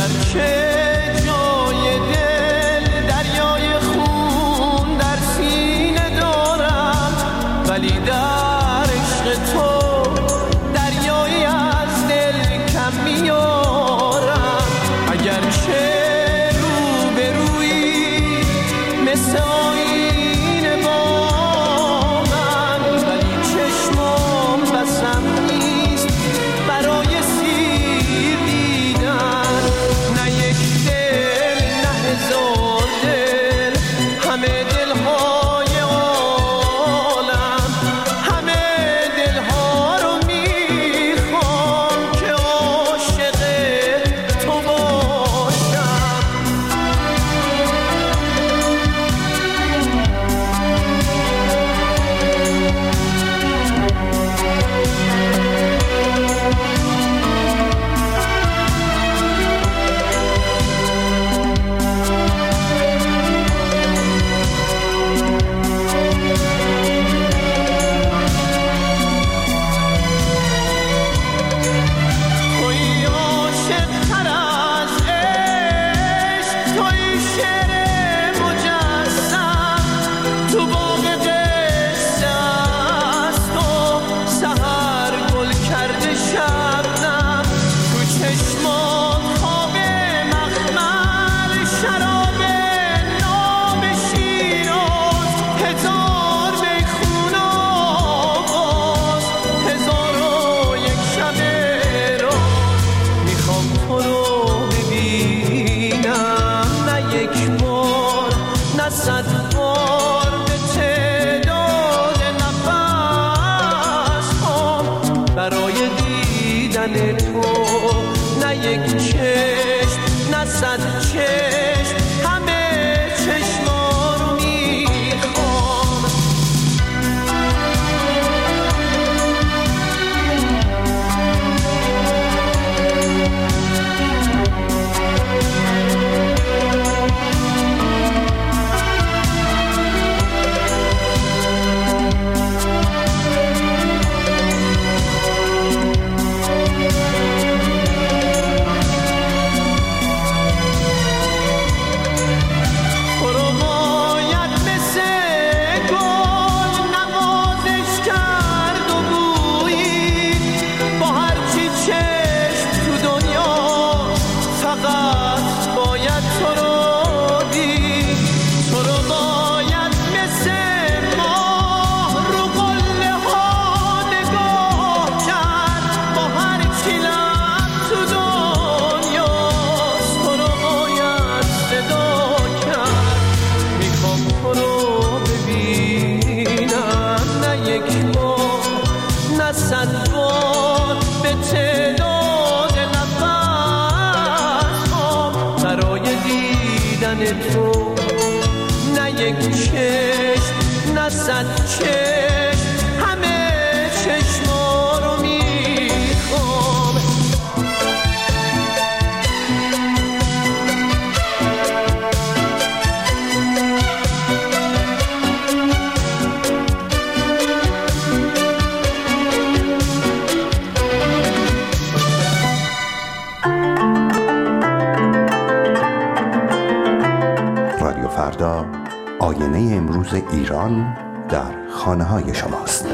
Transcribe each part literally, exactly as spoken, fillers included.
آینه امروز ایران در خانه های شماست.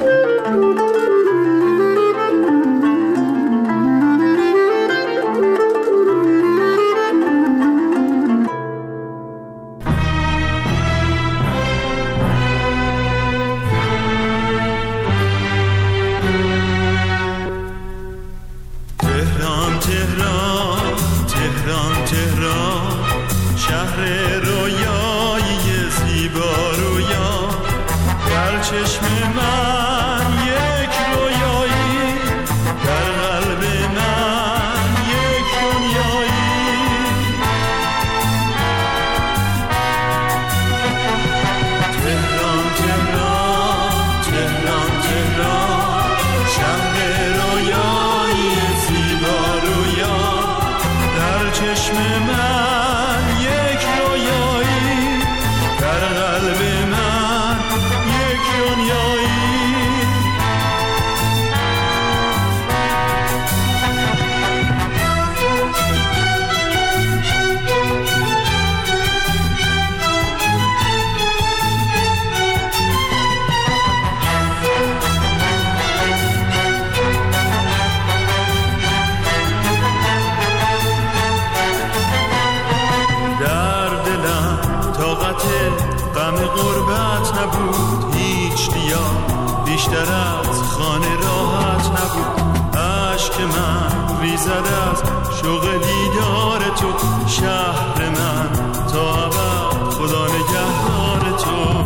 تهران تهران تهران تهران شهر رویایی زیبا رویا، در چشم من یک رویایی، در قلب من یک دنیایی. تهران تهران تهران تهران شهر رویایی زیبا رویا، در چشم من یک رویایی، در قلب من یک دنیایی. بیشتر از خانه راحت نبود. عشق من ریزد از شوق دیدار تو، شهر من تا ابد خدا نگهدار تو.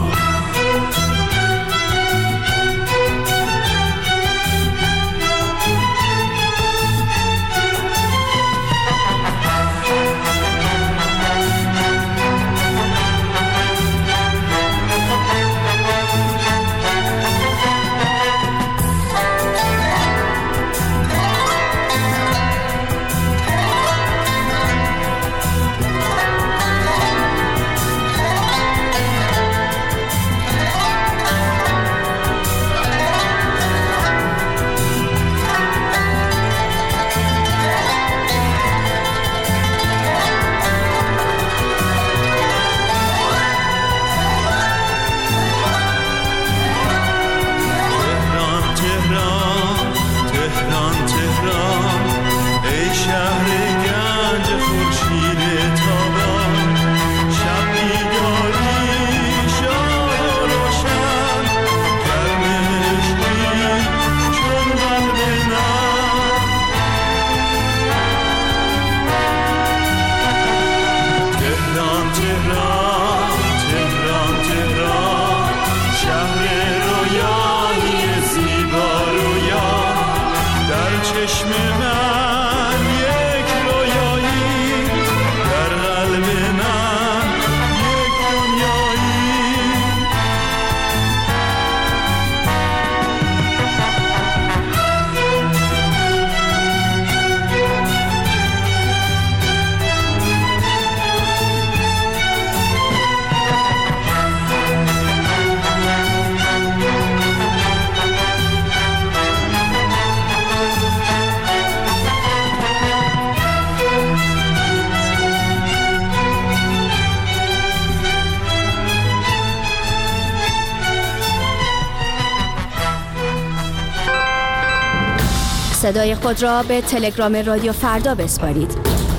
صدای خود را به تلگرام رادیو فردا بسپارید.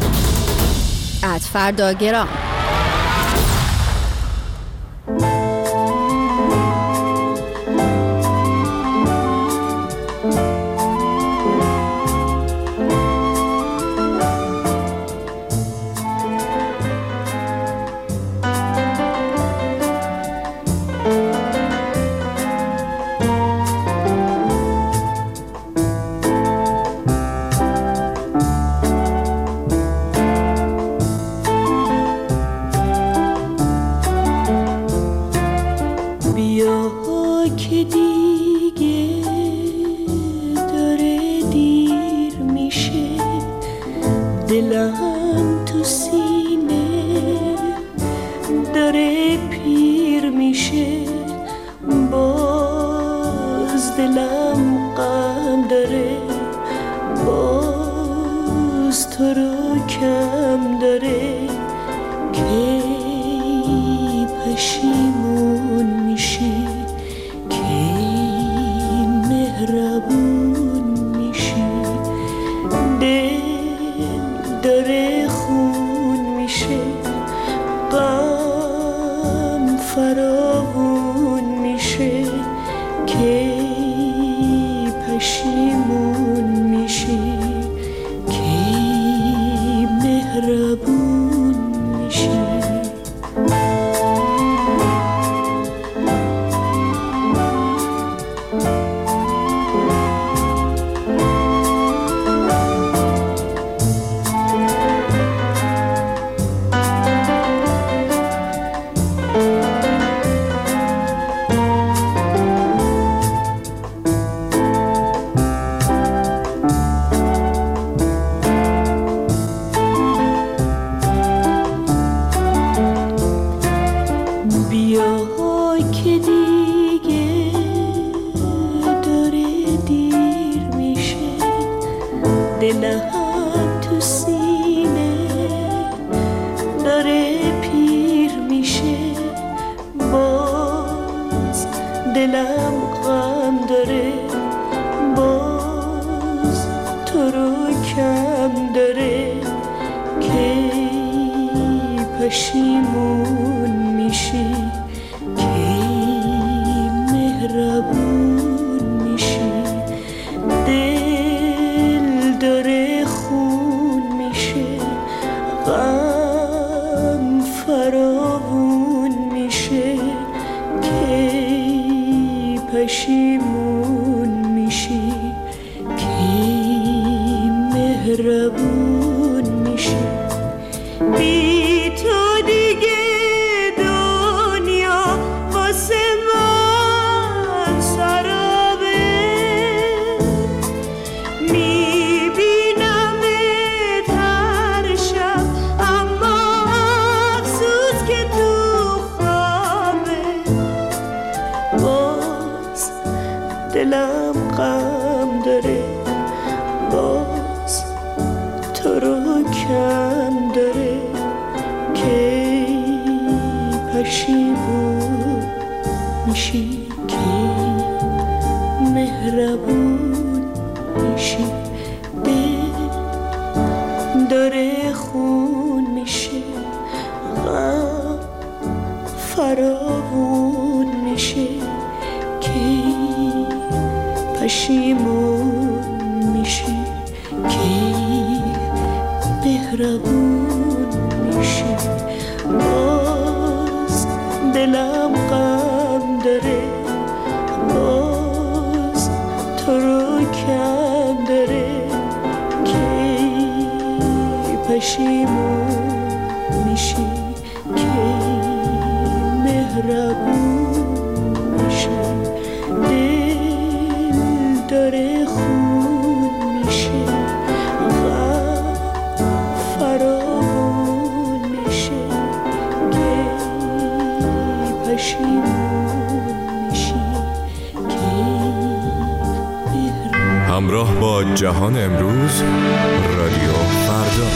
ات فردا گرام. پشیمون میشی کی مهربون پشیمون میشی که مهربون میشی دل داره خون میشه غم فراوون میشه که پشیمون میشی که مهربون میشی باز دلم غم داره باز تو رو کم داره که پشیمون میشی که مهربون میشی دل داره خون میشه غم فراوون میشه که پشیمون میشی که مهربون. همراه با جهان امروز، رادیو فردا.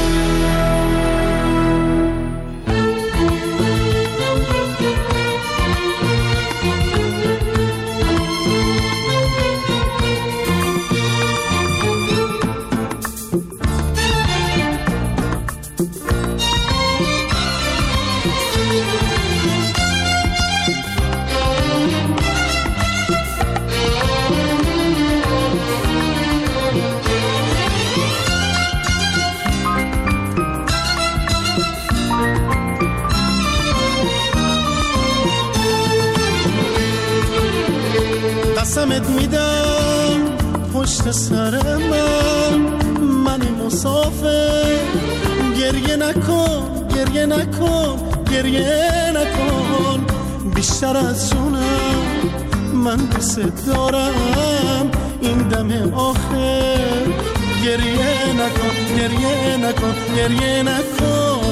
قسمت میدم پشت سر من من مسافر گریه نکن گریه نکن گریه نکن بیشتر از جونم من دوست دارم این دم آخر گریه نکن گریه نکن گریه نکن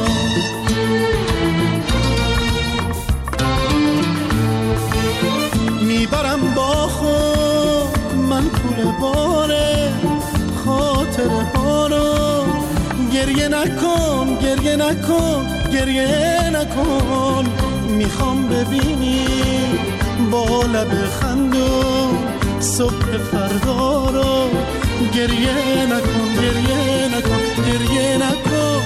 میبرم با خود من پول باره خاطره ها رو گریه نکن گریه نکن گریه نکن میخوام ببینی با لب خندون صبح فردا رو گریه نکن گریه نکن گریه نکن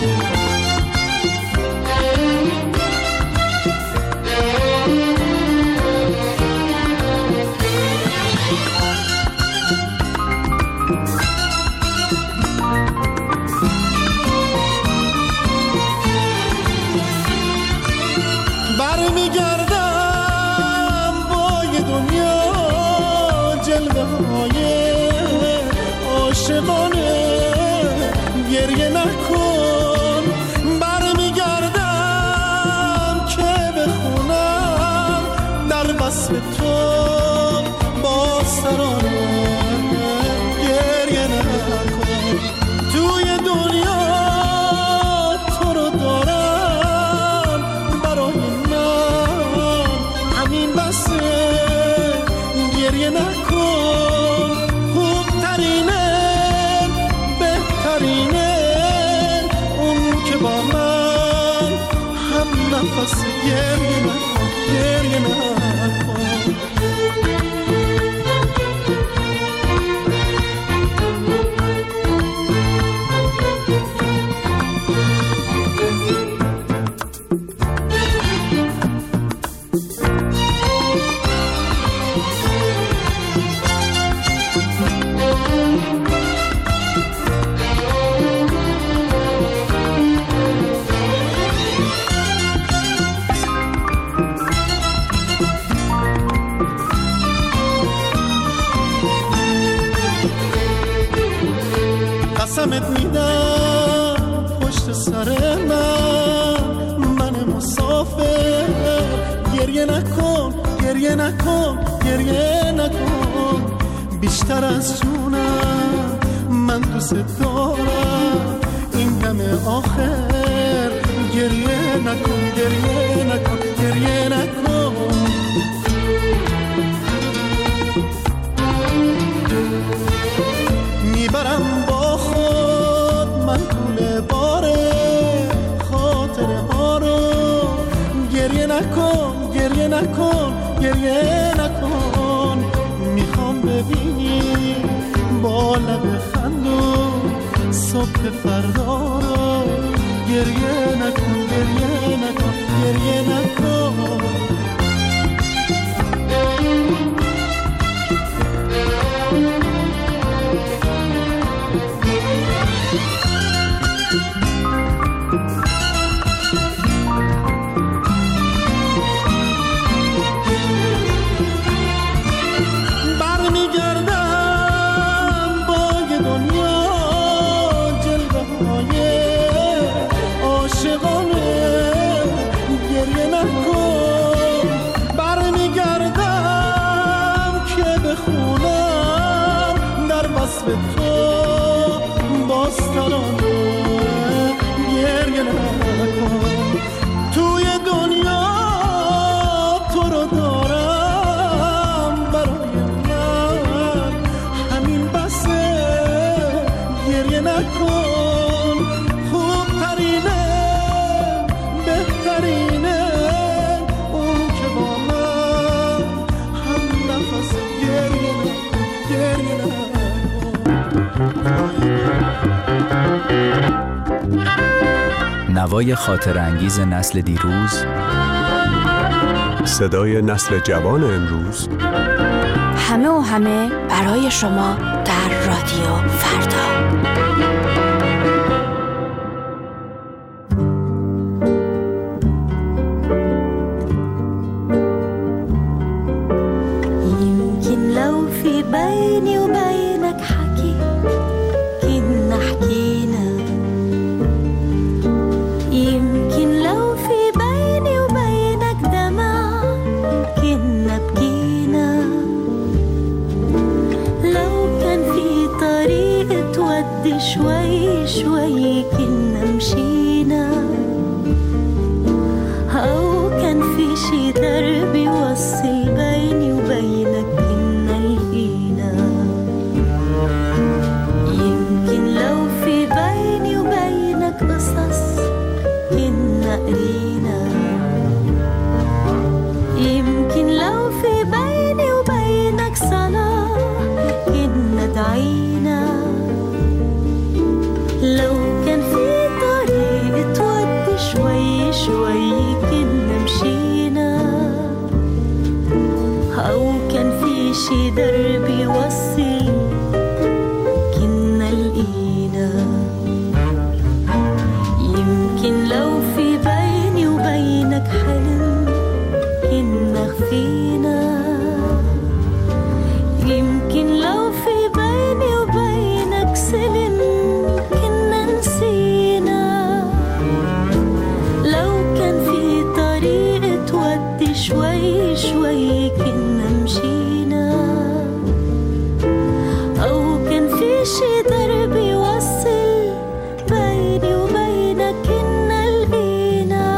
گریه نکن برمیگردم که بخونم در وصف تو با سرانه گریه نکن توی دنیا تو رو دارم برای من همین بسه گریه نکن خوبترینه بهترینه با من هم نفس گریه نکن گریه نکن قسمت میدم پشت سر من من مسافر گریه نکن گریه نکن گریه نکن بیشتر از جونم من دوست دارم این دم آخر گریه نکن گریه نکن گریه نکن میبرم با خود من طول باره خاطره ها رو نکن گریه نکن گریه نکن میخوام ببینی با لب خندون صبح فردا رو گریه نکن گریه نکن گریه نکن به تو باستانه گریه نکن توی دنیا تو رو دارم برای من همین بسه گریه نکن خوبترینه بهترینه اون که با من هم نفس گریه نکن گریه نکن نوای خاطر انگیز نسل دیروز، صدای نسل جوان امروز، همه و همه برای شما در رادیو فردا. يمكن لو في بيني وبينك حكي كنا حكينا يمكن لو في بيني وبينك دمع كنا بكينا لو كان في طريق تودي شوي شوي كنا مشينا أو كان في شي درب يوصل بيني وبينك كنا لقينا يمكن لو في بيني وبينك قصص كنا قرينا يمكن لو في بيني وبينك صلاة كنا دعينا لو كان في طريق تودي شوي شوي كنا مشينا أو كان في شي درب يوصل كنا لقينا يمكن لو في بيني وبينك حلم كنا خفينا يمكن لو في بيني وبينك سلم كنا نسينا لو كان في طريق تودي شوي شوي كنا مشينا أو كان في شي درب يوصل بيني وبينك كنا لقينا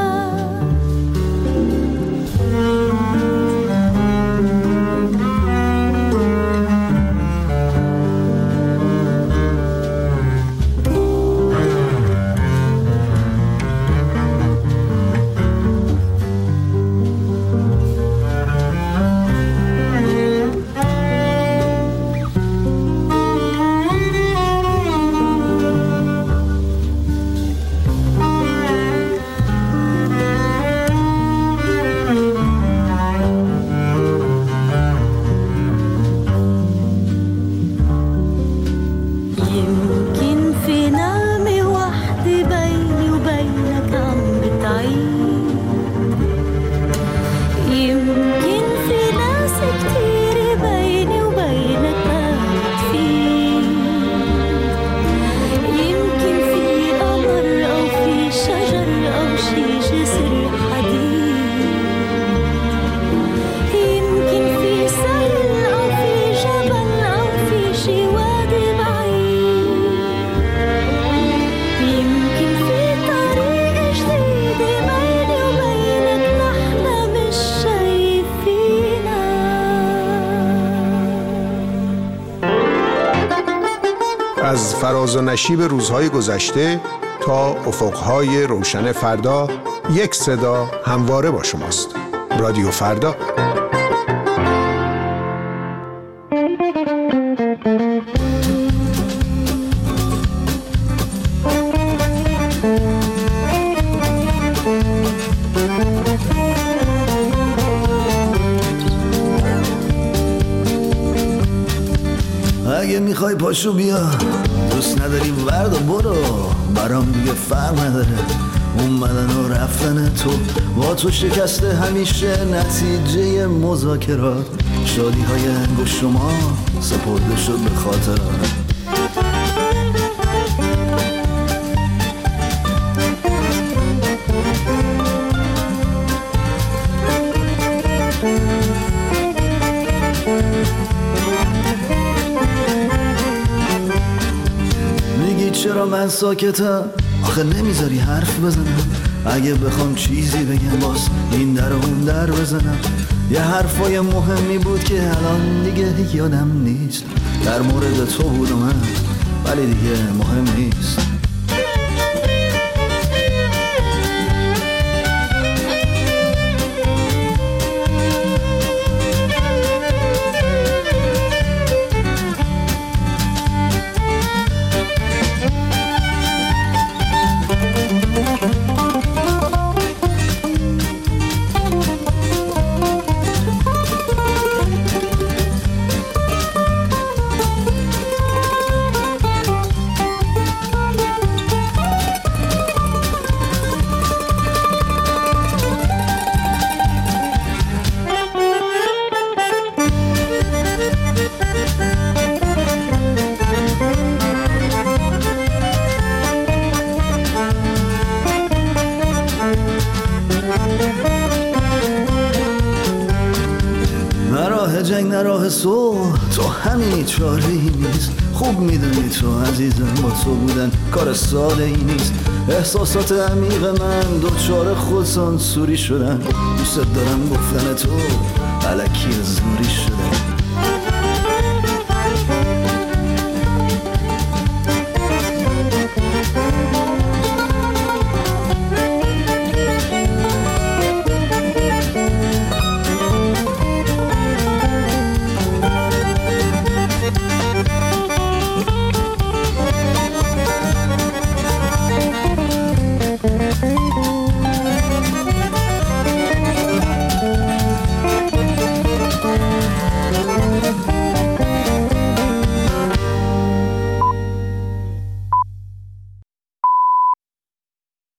يمكن في نعمة وحدة بيني وبينك عم بتعيد يمكن في ناس كتير بيني وبينك ما بتفيد يمكن في قمر أو في شجر أو شي جسر حديد يمكن في سهل أو في جبل أو في شي وادي بعيد يمكن في طريق جديد بيني وبينك نحن مش شايفينا از فراز و نشیب روزهای گذشته تا افقهای روشن فردا یک صدا همواره با شماست. رادیو فردا. اگه میخوای پاشو بیا، دوست نداری ورد و برو، برام دیگه فرق نداره اومدن و رفتن تو. با تو شکسته همیشه نتیجه مذاکرات، شادی های انگشت شما سپرده شد به خاطرات. چرا من ساکتم؟ آخه نمیذاری حرف بزنم. اگه بخوام چیزی بگم باز این در و اون در بزنم. یه حرفای مهمی بود که الان دیگه یادم نیست. در مورد تو بود و من، ولی دیگه مهم نیست. جنگ نه راه صلح، تو همین چاره ای نیست. خوب میدونی تو عزیزم با تو بودن کار ساده ای نیست. احساسات عمیق من دوچار خودسانسوری شدن. دوست دارم گفتن تو الکی زوری شدن.